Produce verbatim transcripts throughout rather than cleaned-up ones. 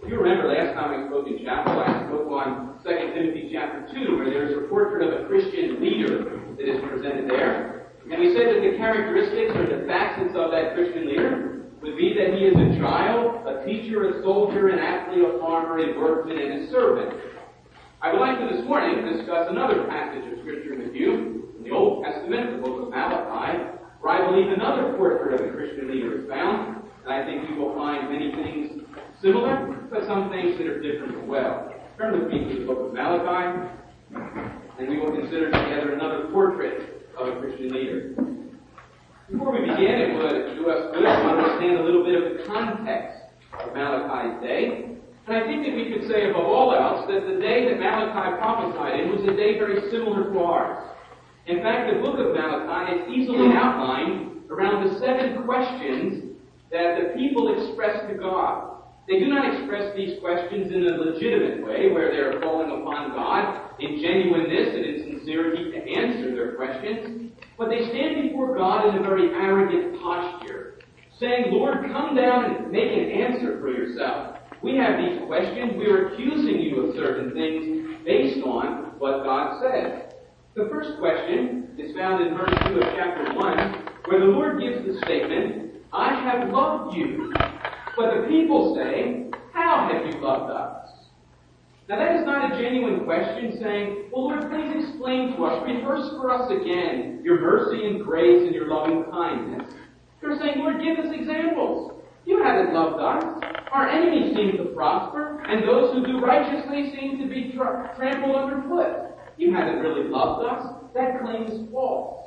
If you remember, last time I spoke in chapel, I spoke on Second Timothy chapter two, where there's a portrait of a Christian leader that is presented there. And we said that the characteristics or the facets of that Christian leader would be that he is a child, a teacher, a soldier, an athlete, a farmer, a workman, and a servant. I would like to this morning discuss another passage of Scripture with you in the Old Testament, the book of Malachi, where I believe another portrait of a Christian leader is found, and I think you will find many things similar, but some things that are different as well. Turn with me to the book of Malachi, and we will consider together another portrait of a Christian leader. Before we begin, it would do us good to understand a little bit of the context of Malachi's day. And I think that we could say above all else that the day that Malachi prophesied in was a day very similar to ours. In fact, the book of Malachi is easily outlined around the seven questions that the people express to God. They do not express these questions in a legitimate way, where they are calling upon God in genuineness and in sincerity to answer their questions, but they stand before God in a very arrogant posture, saying, Lord, come down and make an answer for yourself. We have these questions. We are accusing you of certain things based on what God says. The first question is found in verse two of chapter one, where the Lord gives the statement, I have loved you. But the people say, how have you loved us? Now that is not a genuine question saying, well, Lord, please explain to us, rehearse for us again your mercy and grace and your loving kindness. They're saying, Lord, give us examples. You haven't loved us. Our enemies seem to prosper, and those who do righteously seem to be tra- trampled underfoot. You haven't really loved us. That claim is false.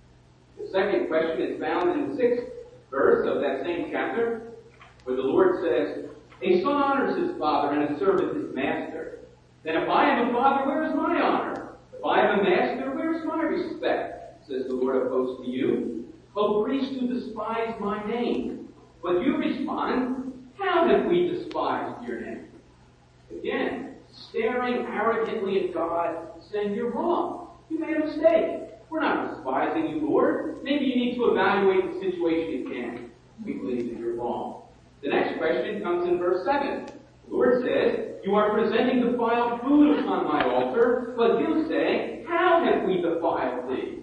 The second question is found in the sixth verse of that same chapter, where the Lord says, a son honors his father and a servant his master. Then if I am a father, where is my honor? If I am a master, where is my respect? Says the Lord of hosts to you. O priests who despise my name. But you respond, how have we despised your name? Again, staring arrogantly at God, saying, you're wrong. You made a mistake. We're not despising you, Lord. Maybe you need to evaluate the situation again. We believe that you're wrong. The next question comes in verse seven. The Lord says, you are presenting defiled food upon my altar, but you say, how have we defiled thee?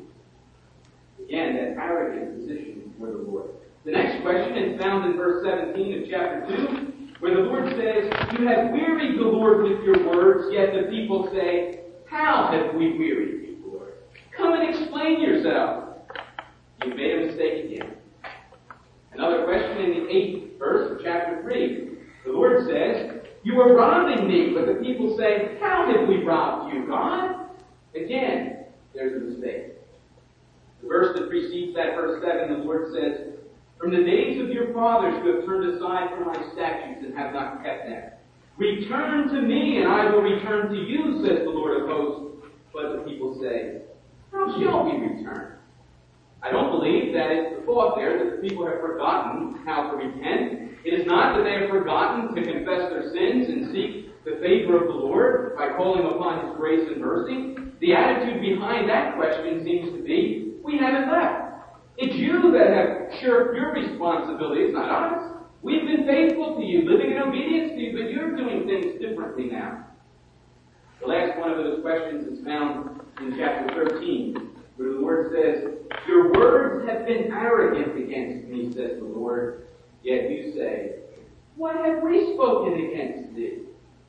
Again, that arrogant position before the Lord. The next question is found in verse seventeen of chapter two, where the Lord says, you have wearied the Lord with your words, yet the people say, how have we wearied you, Lord? Come and explain yourself. You made a mistake again. Another question in the eighth verse of chapter three. The Lord says, you are robbing me, but the people say, how have we robbed you, God? Again, there's a mistake. The verse that precedes that, verse seven, the Lord says, from the days of your fathers you have turned aside from my statutes and have not kept them. Return to me, and I will return to you, says the Lord of hosts. But the people say, how shall we return? I don't believe that it's the thought there that the people have forgotten how to repent. It is not that they have forgotten to confess their sins and seek the favor of the Lord by calling upon His grace and mercy. The attitude behind that question seems to be, we haven't left. It's you that have shirked your responsibility. It's not us. We've been faithful to you, living in obedience to you, but you're doing things differently now. The last one of those questions is found in chapter thirteen, where the Lord says, your words have been arrogant against me, says the Lord, yet you say, what have we spoken against thee?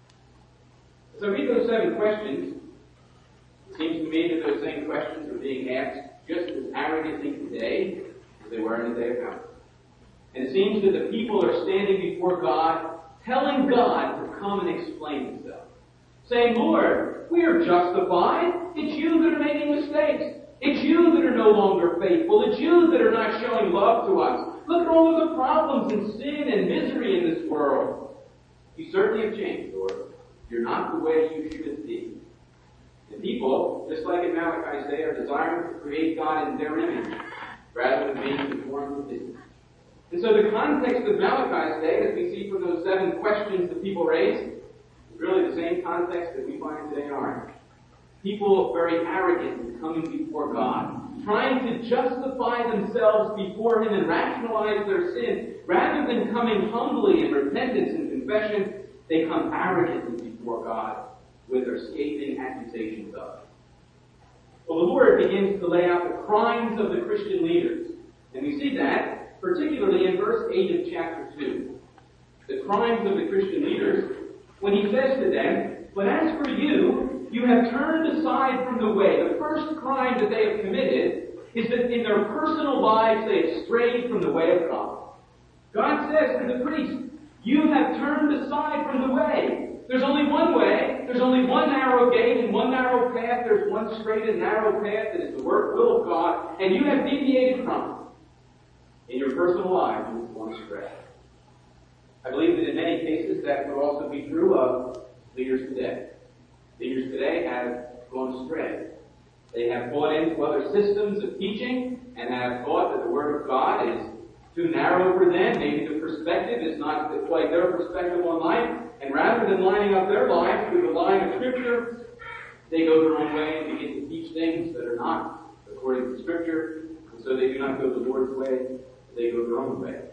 As I read those seven questions, it seems to me that those same questions are being asked just as arrogantly today as they were in the day of God. And it seems that the people are standing before God, telling God to come and explain Himself. Saying, Lord, we are justified. It's you that are making mistakes. It's you that are no longer faithful. It's you that are not showing love to us. Look at all of the problems and sin and misery in this world. You certainly have changed, Lord. You're not the way you should be. The people, just like in Malachi's day, are desiring to create God in their image rather than being conformed to His. And so the context of Malachi's day, as we see from those seven questions that people raised, is really the same context that we find today in ours. People very arrogant coming before God, trying to justify themselves before Him and rationalize their sin, rather than coming humbly in repentance and confession they come arrogantly before God with their scathing accusations of him. Well, the Lord begins to lay out the crimes of the Christian leaders. And we see that particularly in verse eight of chapter two. The crimes of the Christian leaders, when he says to them, "But as for you, you have turned aside from the way." The first crime that they have committed is that in their personal lives they have strayed from the way of God. God says to the priest, "You have turned aside from the way." There's only one way. There's only one narrow gate and one narrow path. There's one straight and narrow path that is the work will of God, and you have deviated from it. In your personal life, you have gone astray. I believe that in many cases that would also be true of leaders today. Leaders today have gone astray. They have bought into other systems of teaching and have thought that the Word of God is too narrow for them. Maybe the perspective is not quite their perspective on life. And rather than lining up their lives with the line of Scripture, they go their own way and begin to teach things that are not according to Scripture. And so they do not go the Lord's way, they go their own way.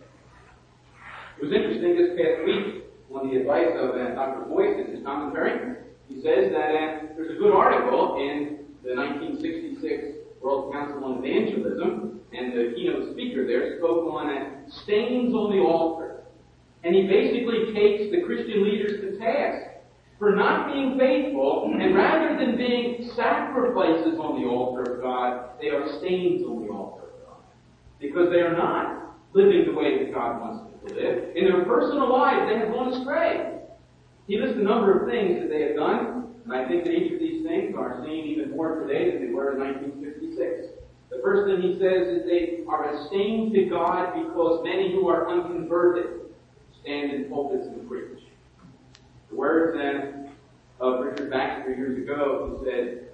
It was interesting this past week on the advice of uh, Doctor Boyce in his commentary. He says that uh, there's a good article in the nineteen sixty-six World Council on Evangelism, and the keynote speaker there spoke on uh, stains on the altar. And he basically takes the Christian leaders to task for not being faithful, and rather than being sacrifices on the altar of God, they are stains on the altar of God. Because they are not living the way that God wants them to live. In their personal lives, they have gone astray. He lists a number of things that they have done, and I think that each of these things are seen even more today than they were in nineteen fifty-six. The first thing he says is they are a stain to God because many who are unconverted stand in pulpits and preach. The words then of Richard Baxter years ago, who said,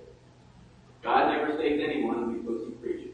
"God never saved anyone because he preaches."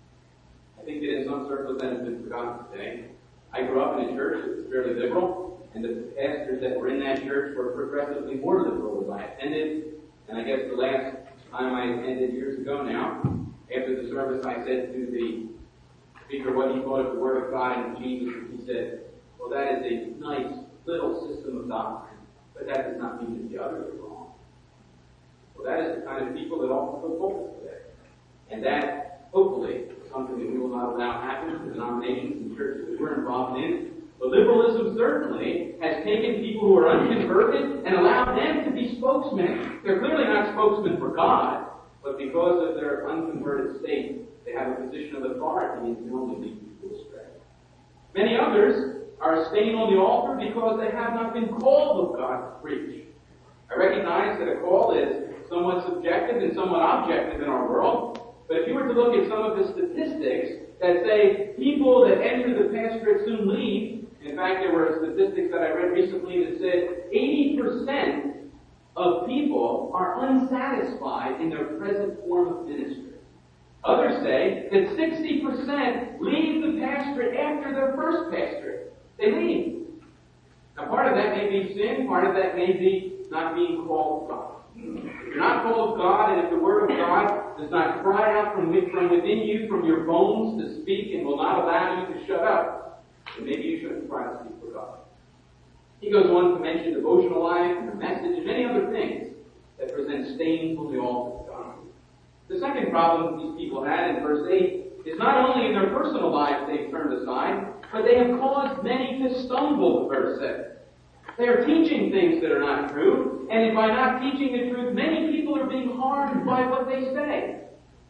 I think that in some circles that has been forgotten today. I grew up in a church that was fairly liberal, and the pastors that were in that church were progressively more liberal as I attended. And I guess the last time I attended years ago now, after the service, I said to the speaker what he thought of the Word of God and Jesus, and he said, "Well, that is a nice little system of doctrine, but that does not mean that the others are wrong." Well, that is the kind of people that often fill pulpits today. And that, hopefully, is something that we will not allow happen in the denominations and churches that we're involved in. But liberalism certainly has taken people who are unconverted and allowed them to be spokesmen. They're clearly not spokesmen for God, but because of their unconverted state, they have a position of authority and can only lead people astray. Many others are a stain on the altar because they have not been called of God to preach. I recognize that a call is somewhat subjective and somewhat objective in our world, but if you were to look at some of the statistics that say people that enter the pastorate soon leave, in fact there were statistics that I read recently that said eighty percent of people are unsatisfied in their present form of ministry. Others say that sixty percent leave the pastorate after their first pastorate. They leave. Now part of that may be sin, part of that may be not being called of God. If you're not called of God, and if the Word of God does not cry out from within you, from your bones to speak, and will not allow you to shut up, then maybe you shouldn't try to speak for God. He goes on to mention devotional life and the message and many other things that present stains on the altar of God. The second problem these people had in verse eight is not only in their personal lives they've turned aside, but they have caused many to stumble, verse seven. They are teaching things that are not true, and by not teaching the truth, many people are being harmed by what they say.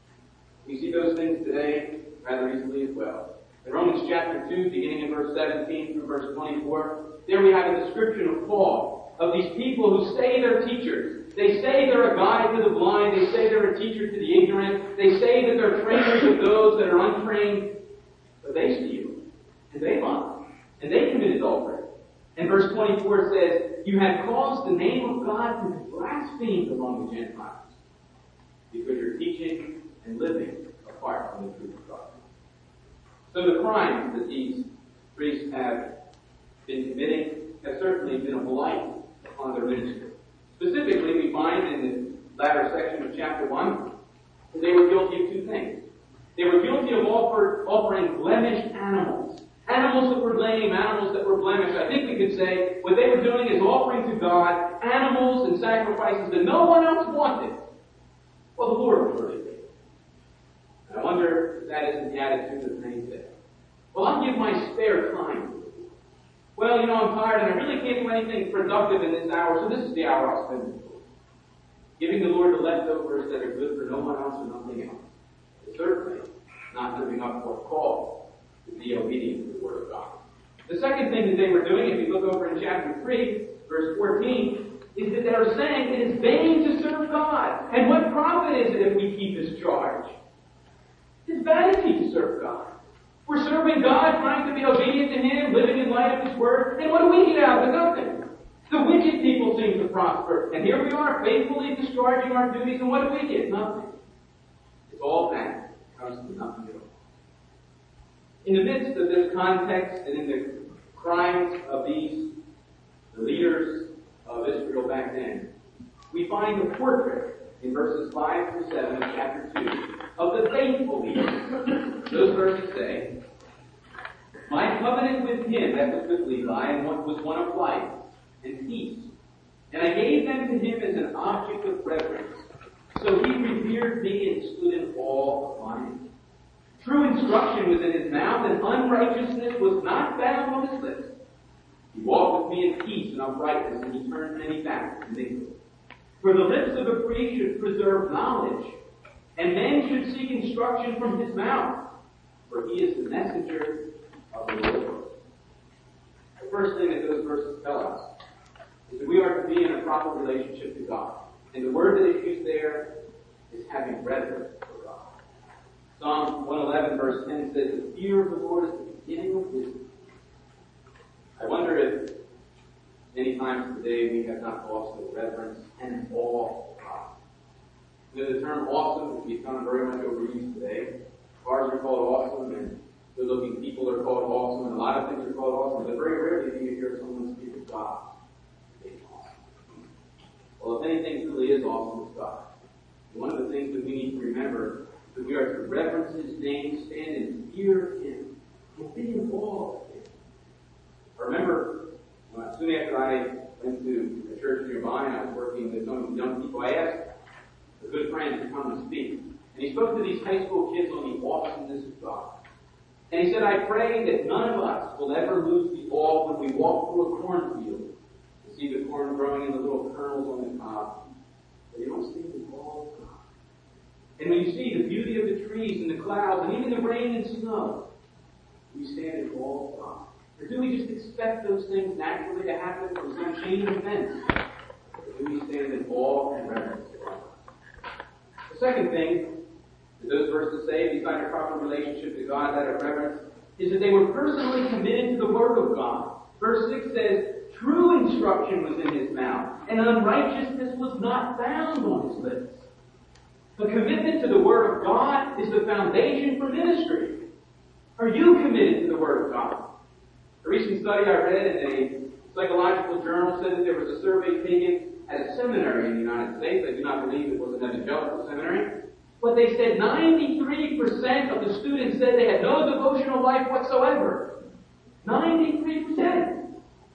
We see those things today rather easily as well. In Romans chapter two, beginning in verse seventeen through verse twenty-four, there we have a description of Paul, of these people who say they're teachers. They say they're a guide to the blind. They say they're a teacher to the ignorant. They say that they're trainers of those that are untrained. But they steal, and they lie, and they commit adultery. And verse twenty-four says, "You have caused the name of God to be blasphemed among the Gentiles, because you're teaching and living apart from the truth of God." So the crimes that these priests have been committing have certainly been a blight upon their ministry. Specifically, we find in the latter section of chapter one that they were guilty of two things. They were guilty of offer, offering blemished animals. Animals that were lame, animals that were blemished. I think we could say what they were doing is offering to God animals and sacrifices that no one else wanted. Well, the Lord was really big. And I wonder if that isn't the attitude of many today. Well, I'll give my spare time. Well, you know, I'm tired and I really can't do anything productive in this hour, so this is the hour I'll spend with the Lord. Giving the Lord the leftovers that are good for no one else and nothing else. It's certainly not living up to what's called to be obedient to the Word of God. The second thing that they were doing, if you look over in chapter three, verse fourteen, is that they are saying it is vain to serve God. And what profit is it if we keep His charge? It's vanity to serve God. We're serving God, trying to be obedient to Him, living in light of His Word, and what do we get out of it? Nothing. The wicked people seem to prosper, and here we are, faithfully discharging our duties, and what do we get? Nothing. It's all vanity. It comes to nothing at all. In the midst of this context, and in the crimes of these, the leaders of Israel back then, we find a portrait in verses five through seven of chapter two of the faithful leaders. Those verses say, my covenant with him, that was with Levi, and what was one of life and peace. And I gave them to him as an object of reverence. So he revered me and stood in awe of mine. True instruction was in his mouth, and unrighteousness was not found on his lips. He walked with me in peace and uprightness, and he turned many back to iniquity. For the lips of a priest should preserve knowledge, and men should seek instruction from his mouth, for he is the messenger of the Lord. The first thing that those verses tell us is that we are to be in a proper relationship to God. And the word that is used there is having reverence for God. Psalm one eleven verse ten says, the fear of the Lord is the beginning of wisdom. I wonder if many times today we have not lost the reverence and awe of God. You know, the term awesome has become very much overused today. Cars are called awesome, and good-looking people are called awesome, and a lot of things are called awesome, but very rarely do you hear someone speak of God being awesome. Well, if anything truly is awesome, it's God. And one of the things that we need to remember is that we are to reverence His name, stand in fear of Him, and be in awe of Him. I remember uh, soon after I went to a church nearby and I was working with some of the young people, I asked a good friend to come and speak. And he spoke to these high school kids on the awesomeness of God. And he said, I pray that none of us will ever lose the awe when we walk through a cornfield and see the corn growing in the little kernels on the cob. But you don't see the awe of God. And when you see the beauty of the trees and the clouds and even the rain and snow, we stand in awe of God. Or do we just expect those things naturally to happen from some chain of events? Or do we stand in awe and reverence to God? The second thing that those verses say, beside a proper relationship to God, that of reverence, is that they were personally committed to the Word of God. Verse six says, true instruction was in his mouth, and unrighteousness was not found on his lips. The commitment to the Word of God is the foundation for ministry. Are you committed to the Word of God? A recent study I read in a psychological journal said that there was a survey taken at a seminary in the United States. I do not believe it was an evangelical seminary. But they said ninety-three percent of the students said they had no devotional life whatsoever. ninety-three percent.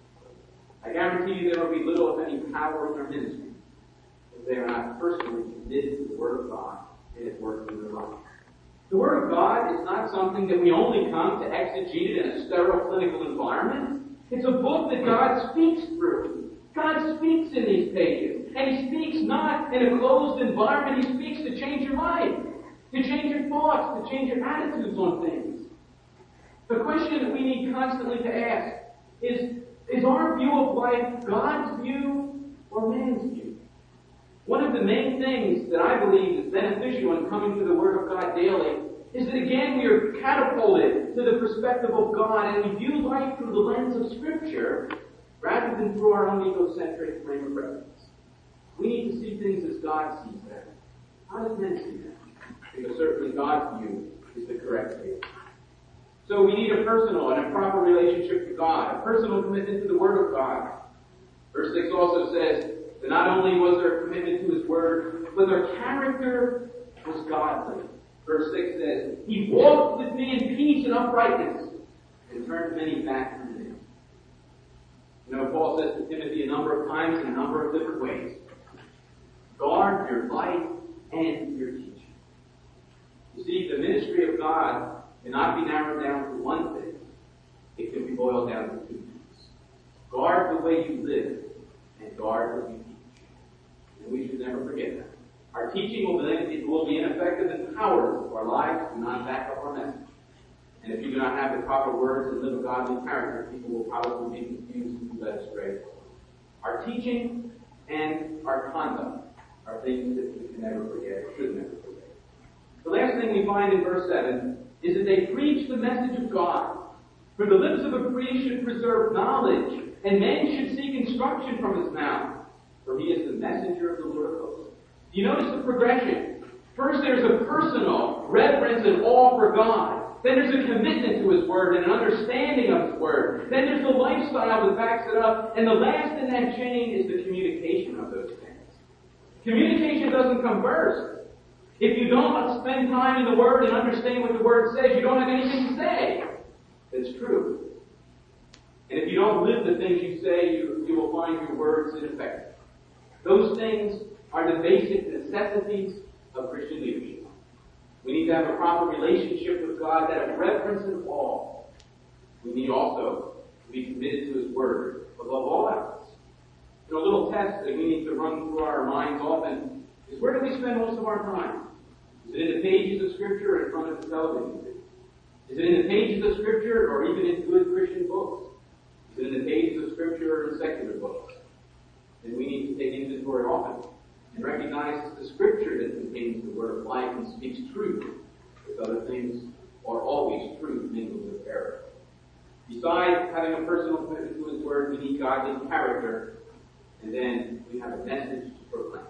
I guarantee you there will be little, if any, power in their ministry if they are not personally committed to the Word of God and its work in their life. The Word of God is not something that we only come to exegete it in a sterile clinical environment. It's a book that God speaks through. God speaks in these pages. And He speaks not in a closed environment. He speaks to change your mind, to change your thoughts, to change your attitudes on things. The question that we need constantly to ask is, is our view of life God's view or man's view? One of the main things that I believe is beneficial in coming to the Word of God daily is that, again, we are catapulted to the perspective of God and we view life through the lens of Scripture rather than through our own egocentric frame of reference. We need to see things as God sees them. How does men see them? Because certainly God's view is the correct view. So we need a personal and a proper relationship to God, a personal commitment to the Word of God. Verse six also says that not only was there a commitment to His Word, but their character was godly. Verse six says, He walked with me in peace and uprightness, and turns many back from Him. You know, Paul says to Timothy a number of times in a number of different ways, guard your life and your teaching. You see, the ministry of God cannot be narrowed down to one thing. It can be boiled down to two things. Guard the way you live and guard what you teach. And we should never forget that. Our teaching will be, it will be ineffective and powerless if our lives do not back up our message. And if you do not have the proper words and live a godly character, people will probably be confused and led astray. Our teaching and our conduct are things that we can never forget, or should never forget. The last thing we find in verse seven is that they preach the message of God. For the lips of a priest should preserve knowledge, and men should seek instruction from his mouth, for he is the messenger of the Lord of hosts. Do you notice the progression? First there's a personal reverence and awe for God. Then there's a commitment to His Word and an understanding of His Word. Then there's the lifestyle that backs it up. And the last in that chain is the communication of those things. Communication doesn't come first. If you don't spend time in the Word and understand what the Word says, you don't have anything to say that's true. And if you don't live the things you say, you, you will find your words ineffective. Those things are the basic necessities of Christian leadership. We need to have a proper relationship with God that has reverence and awe. We need also to be committed to His Word above all else. You know, a little test that we need to run through our minds often is, where do we spend most of our time? Is it in the pages of Scripture or in front of the television? Is it in the pages of Scripture or even in good Christian books? Is it in the pages of Scripture or in secular books? Then we need to take inventory often and recognize that the Scripture that contains the Word of life and speaks truth, with other things are always truth mingled with error. Besides having a personal commitment to His Word, we need godly character, and then we have a message to proclaim.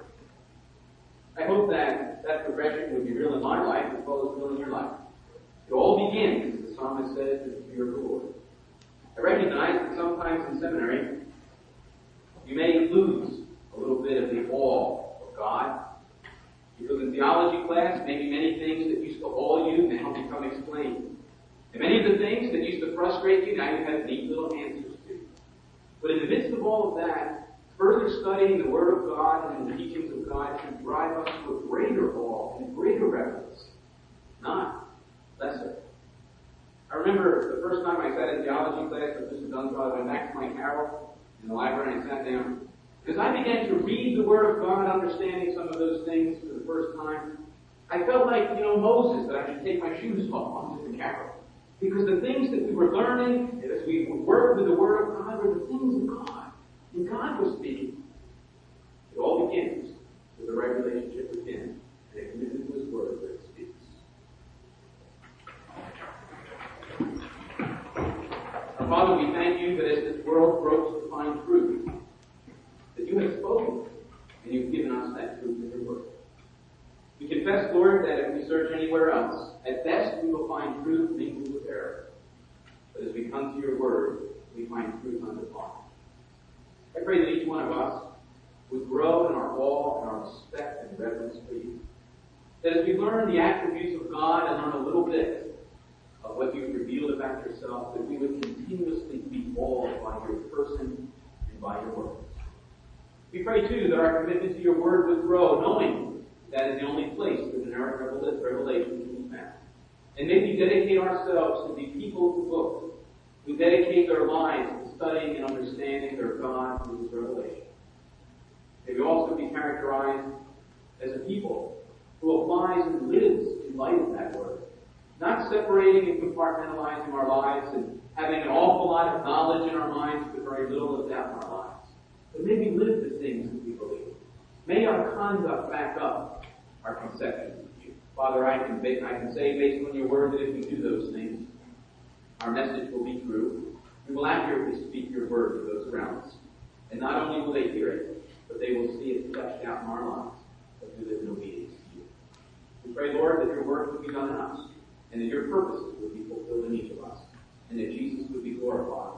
I hope that that progression would be real in my life as well as real in your life. It all begins, as the psalmist says, with the fear of the Lord. I recognize that sometimes in seminary, you may lose a little bit of the awe of God. Because in theology class, maybe many things that used to awe you now become explained. And many of the things that used to frustrate you, now you have neat little answers to. But in the midst of all of that, further studying the Word of God and the teachings of God should drive us to a greater awe and greater reverence, not lesser. I remember the first time I sat in theology class with Mister Dunshaw, I went back to my carrel in the library and I sat down. Because I began to read the Word of God, understanding some of those things for the first time, I felt like, you know, Moses, that I should take my shoes off onto the carrel. Because the things that we were learning, as we worked with the Word of God, were the things of God. And God was speaking. It all begins with a right relationship with Him and a commitment to His Word that He speaks. Our Father, we thank You that as this world gropes to find truth, that You have spoken, and You've given us that truth in Your Word. We confess, Lord, that if we search anywhere else, at best we will find truth mingled with error. But as we come to Your Word, we find truth undefined. I pray that each one of us would grow in our awe and our respect and reverence for You. That as we learn the attributes of God and learn a little bit of what You've revealed about Yourself, that we would continuously be awed by Your person and by Your words. We pray, too, that our commitment to Your Word would grow, knowing that is the only place that inerrant revelation can be found. And may we dedicate ourselves to be people of the book, who dedicate their lives to studying and understanding their God through His revelation. May we also be characterized as a people who applies and lives in light of that Word, not separating and compartmentalizing our lives and having an awful lot of knowledge in our minds but very little of doubt in our lives. But may we live the things that we believe. May our conduct back up our conceptions of You. Father, I can, I can say based on Your Word that if we do those things, our message will be true. We will accurately speak Your Word to those around us. And not only will they hear it, but they will see it fleshed out in our lives as we live in obedience to You. We pray, Lord, that Your Word would be done in us, and that Your purposes would be fulfilled in each of us, and that Jesus would be glorified